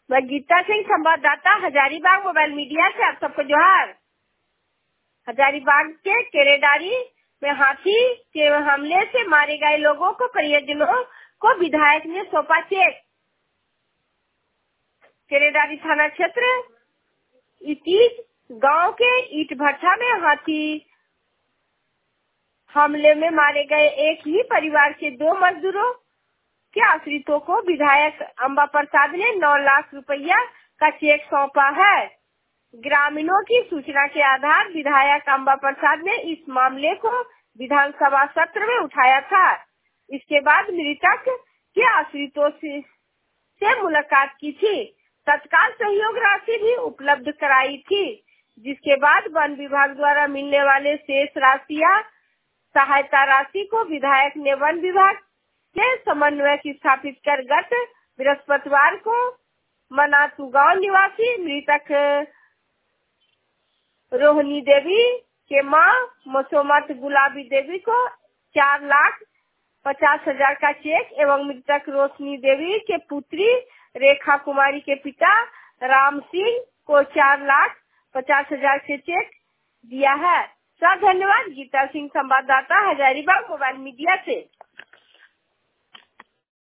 मैं गीता सिंह, संवाददाता Hazaribagh mobile media से। आप सबको जोहार। हजारीबाग के केरेडारी में हाथी के हमले से मारे गए लोगों को परिजनों को विधायक ने सौंपा चेक। केरेडारी थाना क्षेत्र इटीज गांव के ईट भट्टा में हाथी हमले में मारे गए एक ही परिवार के 2 मजदूरों के आश्रितों को विधायक अम्बा प्रसाद ने 9 लाख रुपया का चेक सौंपा है। ग्रामीणों की सूचना के आधार विधायक अम्बा प्रसाद ने इस मामले को विधानसभा सत्र में उठाया था। इसके बाद मृतक के आश्रितों से मुलाकात की थी। तत्काल सहयोग राशि भी उपलब्ध कराई थी, जिसके बाद वन विभाग द्वारा मिलने वाले शेष राशि या सहायता राशि को विधायक ने वन विभाग के समन्वयक स्थापित कर गत बृहस्पतिवार को मनातू गांव निवासी मृतक रोहिणी देवी के मां मसोमत गुलाबी देवी को 4,50,000 का चेक एवं मृतक रोशनी देवी के पुत्री रेखा कुमारी के पिता राम सिंह को 4,50,000 के चेक दिया है। धन्यवाद। गीता सिंह, संवाददाता हजारीबाग मोबाइल मीडिया से।